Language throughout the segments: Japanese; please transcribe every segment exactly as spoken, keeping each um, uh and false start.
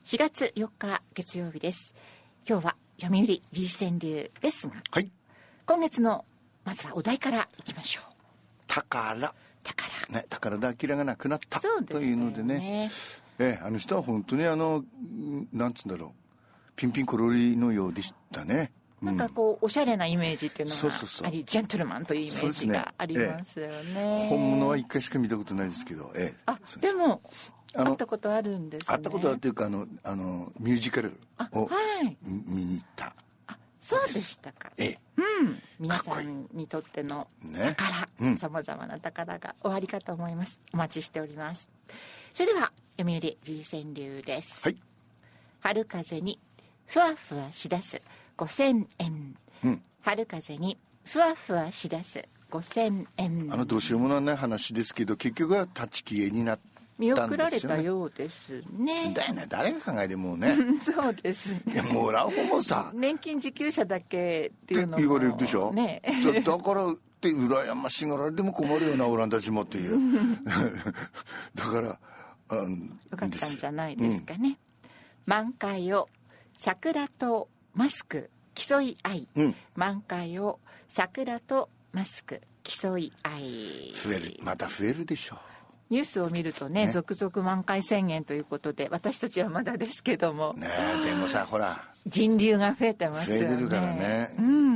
しがつよっか月曜日です。今日は読売時事川柳ですが、 はい、 今月のまずはお題からいきましょう。 宝宝、 ね、宝田明が亡くなったそうですね、 というのでね、ええ、あの人は本当にあのなんつうんだろう、ピンピンコロリのようでしたね。 なんかこうおしゃれなイメージっていうのそうそうそうがあり、ジェントルマンというイメージがありますよね。 ええ、本物は一回しか見たことないですけど、ええ、 あ、でもあの会ったことあるんですね。 会ったことあるというか、あのあのミュージカルを、 はい、 見に行った。 あ、そうでしたか。 ええ、 うん、皆さんにとっての宝、さまざまな宝がおありかと思います。お待ちしております。それでは読売時事川柳です。 はい。 春風にふわふわしだすごせんえん、うん、春風にふわふわしだすごせんえん。 あのどうしようもない話ですけど、結局は立ち消えになったんですよね。 見送られたようですね。 だよね、誰が考えてもねそうですね。 いや、もらう方もさ、 年金受給者だけっていうのも言われるでしょ、 ね、 だ, だからって羨ましがられても困るよな、オランダ人もっていうだからあよかったんじゃないですかね、うん、満開を桜とマスク競い合い、うん、満開を桜とマスク競い合い、 増える、また増えるでしょう。 ニュースを見ると ね, ね続々満開宣言ということで、私たちはまだですけども、 ね、でもさ、ほら人流が増えてますよね。 増えてるからね、 うんうん、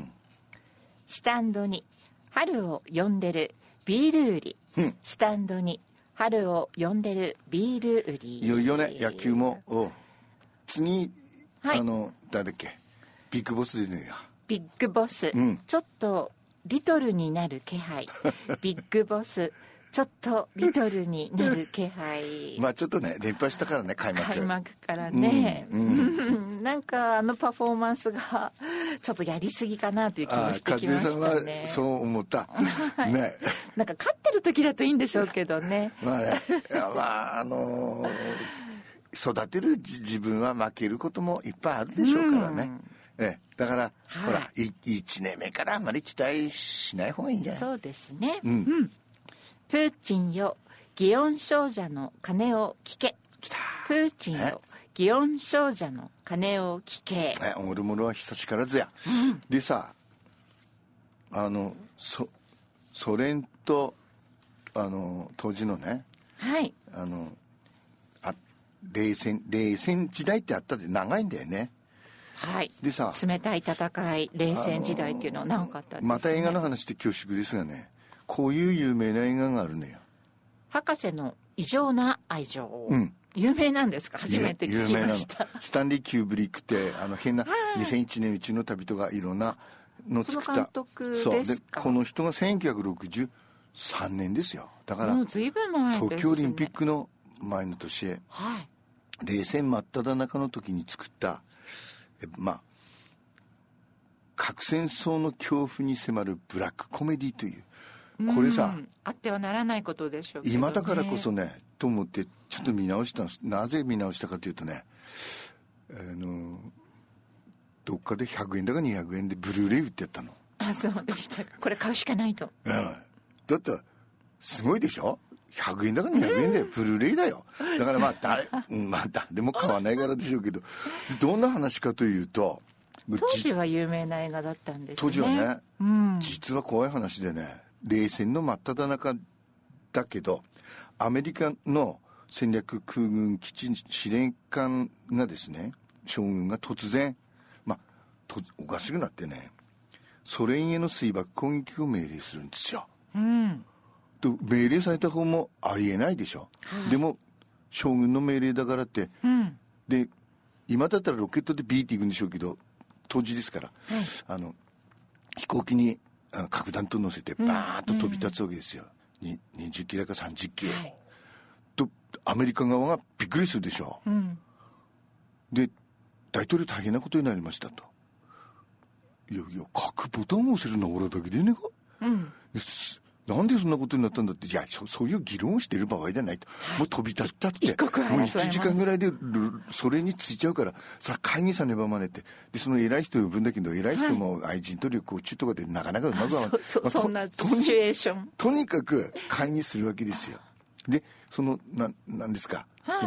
スタンドに春を呼んでるビール売り、うん、スタンドに春を呼んでるビール売り。 いよいよね、野球もお次、はい、あの誰だっけ、ビッグボスでね、 ビッグボス、うん、ちょっとリトルになる気配ビッグボスちょっとリトルになる気配まあちょっとね、連敗したからね、開幕開幕からね、うんうん、なんかあのパフォーマンスがちょっとやりすぎかなという気がしてきましたね。 和江さんはそう思った、はい、ね、 なんか勝ってる時だといいんでしょうけどねまあね、いや、まああのー、育てる自分は負けることもいっぱいあるでしょうからね、うん、ええ、だから、はい、ほらいちねんめからあんまり期待しない方がいいんじゃない。 そうですね、 うん、うん、 プーチンよ祇園精舎の鐘を聞け。 来た。 プーチンよ祇園精舎の鐘を聞け。 え、おるものは久しからずや、うん、でさ、あのそソ連とあの当時のね、 はい、 あのあ冷戦冷戦時代ってあったって長いんだよね。 はい、 でさ、 冷たい戦い、冷戦時代っていうのは長かったですね。 また映画の話って恐縮ですがね、こういう有名な映画があるのよ。 博士の異常な愛情、 うん、 有名なんですか。初めて聞きました。 スタンリー・キューブリックってあの変な、はい、にせんいちねん宇宙の旅とかいろんなの作った、 その監督ですか。そうで、 この人がせんきゅうひゃくろくじゅうさんねんですよ。だからもう随分前ですね。 東京オリンピックの前の年へ、 はい、 冷戦真っ只中の時に作ったえまあ核戦争の恐怖に迫るブラックコメディという、これさ、 あってはならないことでしょうけどね。 今だからこそねと思ってちょっと見直したんです。なぜ見直したかというとね、あのどっかでひゃくえんだかにひゃくえんでブルーレイ売ってやったの。 あ、そうでしたか。これ買うしかないと、 うん、だってすごいでしょ、ひゃくえんだかにひゃくえんでブルーレイだよ。だからまあ誰、まあ、誰でも買わないからでしょうけど、どんな話かというと、 当時は有名な映画だったんですね。 当時はね、 うん、 実は怖い話でね、冷戦の真っ只中だけどアメリカの戦略空軍基地司令官がですね、将軍が突然、まあとおかしくなってね、ソ連への水爆攻撃を命令するんですよ、 うん、 と命令された方もありえないでしょ、はい、でも将軍の命令だからって、うん、で今だったらロケットでビーっていくんでしょうけど、当時ですから、はい、あの飛行機に核弾頭乗せてバーッと飛び立つわけですよ、うん、にじゅっキロかさんじゅっキロ、はい、とアメリカ側がびっくりするでしょ、うん、で大統領大変なことになりましたと。いやいや、核ボタンを押せるのは俺だけでねえか、うん、なんでそんなことになったんだって、いや そ, そういう議論をしている場合じゃないと、はい、もう飛び立ったってもういちじかんぐらいでそれについちゃうからさあ会議さねばまねて、でその偉い人を呼ぶんだけど、偉い人も愛人と旅行中とかでなかなかうまくは、 はい、そ, そ, そんなシチュエーションと, とにかく会議するわけですよ。でそのななんですか、はい、その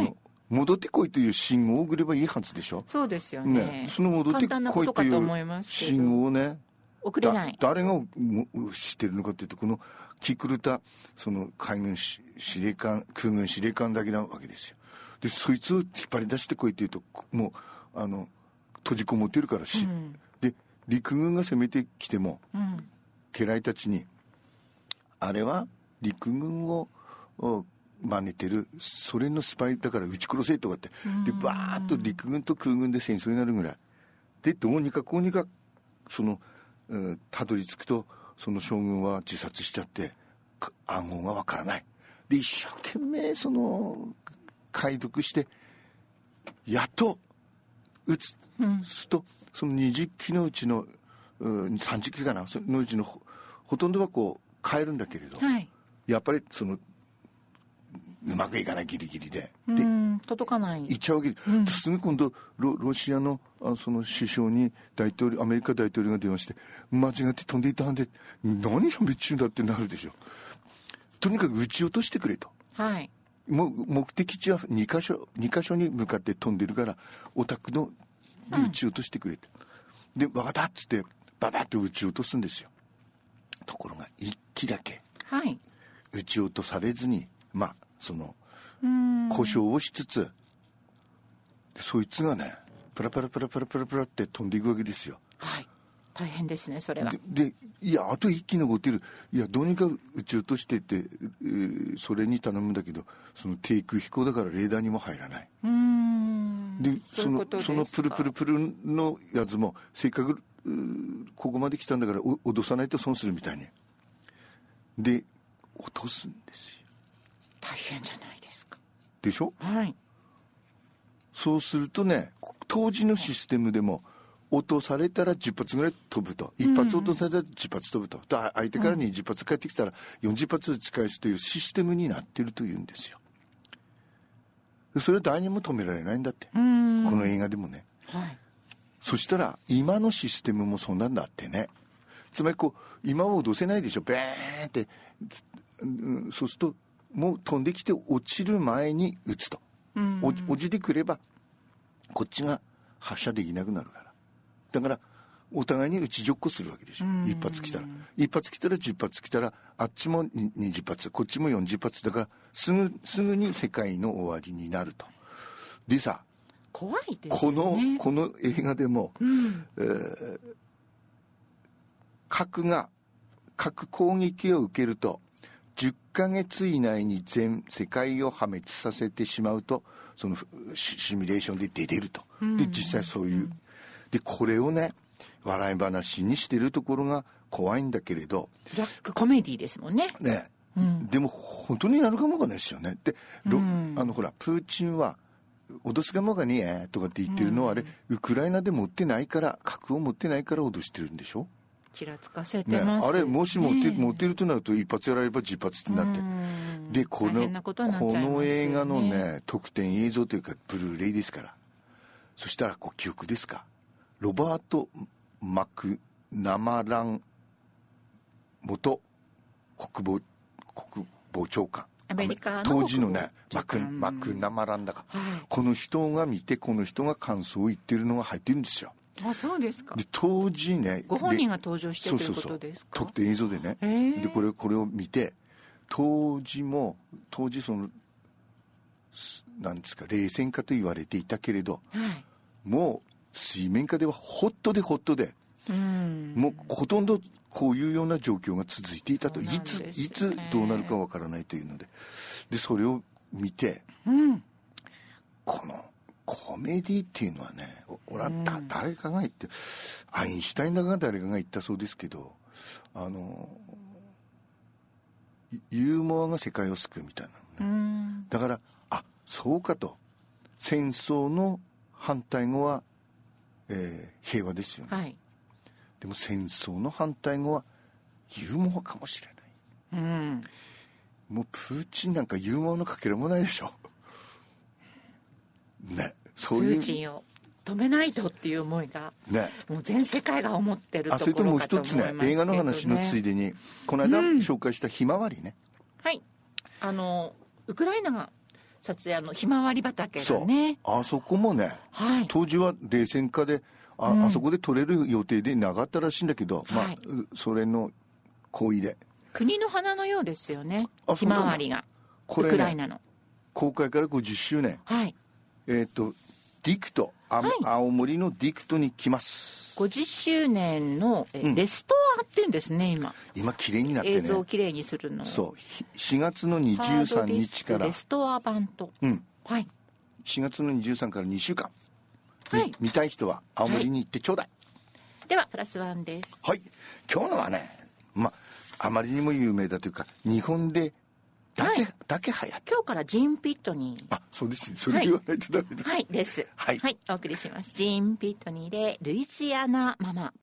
戻ってこいという信号を送ればいいはずでしょ。 そうですよね。 ね、その戻ってこいという信号をね、 送れない。 誰が知ってるのかというと、このキクルタその海軍司令官、空軍司令官だけなわけですよ。でそいつを引っ張り出してこいというと、もうあの閉じこもってるからし、うん、で陸軍が攻めてきても、うん、家来たちにあれは陸軍を真似てるソ連のスパイだから撃ち殺せとかって、でバーッと陸軍と空軍で戦争になるぐらいで、どうにかこうにかそのたどり着くと、その将軍は自殺しちゃって暗号がわからない。で一生懸命その解読してやっと撃つ、うん、するとそのにじゅっきのうちのさんじゅっきかな、そのうちの ほ, ほとんどはこう変えるんだけれど、はい、やっぱりそのうまくいかない、ギリギリでで届かないいっちゃうわけで、うん、すぐ今度 ロ, ロシアのその首相に大統領アメリカ大統領が電話して、間違って飛んでいたんで何しゃべっちゅうんだってなるでしょ。とにかく撃ち落としてくれと、はい、もう目的地はにか所にか所に向かって飛んでるから、お宅ので撃ち落としてくれと、うん、で分かったっつってババッと撃ち落とすんですよ。ところが一機だけ、はい、撃ち落とされずに、まあその故障をしつつ、でそいつがねプラプラプラプラプラプラって飛んでいくわけですよ。 はい、大変ですねそれは。 で, でいやあと一機残ってる、いやどうにか撃ち落としてって、えー、それに頼むんだけど、その低空飛行だからレーダーにも入らない。うーんでそのそのプルプルプルのやつもせっかくここまで来たんだから脅さないと損するみたいにで落とすんですよ。 大変じゃないですか。 でしょ。 はい。 そうするとね、当時のシステムでも落とされたらじゅっぱつぐらい飛ぶと、一発落とされたらじゅっぱつ飛ぶと、うん、相手からにじゅっぱつ返ってきたらよんじゅっぱつ打ち返すというシステムになってるというんですよ。それは誰にも止められないんだって、この映画でもね、はい、そしたら今のシステムもそんなんだってね。つまりこう今は脅せないでしょ、ベーンって、うん、そうするともう飛んできて落ちる前に撃つと、うん、落, 落ちてくればこっちが発射できなくなるから、だからお互いに撃ちじょっこするわけでしょ、うん、一発来たら一発来たらじゅっぱつ来たらあっちもにじゅっぱつこっちもよんじゅっぱつだからすぐすぐに世界の終わりになると。でさ、 怖いですね、 このこの映画でも、うんえー、核が核攻撃を受けるとじゅっかげつ以内に全世界を破滅させてしまうと、そのシミュレーションで出てると、うん、で実際そういう、うん、でこれをね笑い話にしてるところが怖いんだけれど、 ブラックコメディですもんね。 ね、うん、でも本当になるかもわかんないですよね。で、うん、あのほらプーチンは脅すかもがねえとかって言ってるのはあれ、うん、ウクライナで持ってないから、核を持ってないから脅してるんでしょ。 ちらつかせてます、 ね、あれもし持って、ね、持ってるとなると一発やられればじゅっぱつってなって、でこのこの映画のね特典映像というかブルーレイですから、そしたらこう記憶ですか、ロバート・マクナマラン元国防国防長官、 アメリカの当時のねマクマクナマランだか、はい、この人が見てこの人が感想を言ってるのが入ってるんですよ。 あ、そうですか。 で当時ね、 ご本人が登場してるということですか。 そうそうそう、特典映像でね、でこれこれを見て、当時も当時そのなんですか冷戦下と言われていたけれど、はい、もう水面下ではホットでホットで、うんもうほとんどこういうような状況が続いていたと、ね、いついつどうなるかわからないというので、でそれを見て、うん、このコメディっていうのはね、俺はだ、うん、誰かが言って、アインシュタインだか誰かが言ったそうですけど、あのユーモアが世界を救うみたいなのね、うん、だからあそうかと、戦争の反対語は、えー、平和ですよね、はい、でも戦争の反対語はユーモアかもしれない、うん、もうプーチンなんかユーモアのかけらもないでしょね、そういうプーチンを止めないとっていう思いが、ね、もう全世界が思ってるところかと思いますけどね。あ、それともう一つね、映画の話のついでにこの間紹介したひまわりね、 うん、はい、あのウクライナが撮影のひまわり畑がね、 あそこもね、はい、当時は冷戦下で あ,、うん、あそこで撮れる予定でなかったらしいんだけど、はい、まあそれの行為で国の花のようですよね、ひまわりがこれ、ね、ウクライナの公開からごじゅっしゅうねん、 はい、 えっ、ー、とディクト、はい、青森のディクトに来ます。 ごじゅっしゅうねんのえ、うん、レストアっていうんですね。今今綺麗になってね、 映像を綺麗にするの。 そうしがつのにじゅうさんにちからレストア版と、 うん、 はい、 しがつのにじゅうさんからにしゅうかん、 はい、 見たい人は青森に行ってちょうだい、 はい、ではプラスワンです。 はい、今日のはね、まああまりにも有名だというか日本でだけ、はい、だけ流行って、 今日からジン・ピットニー、 あ、そうですね、それ言わないとダメだ、 はい、はい、です、 はい、 はい、お送りします。ジン・ピットニーでルイジアナママ。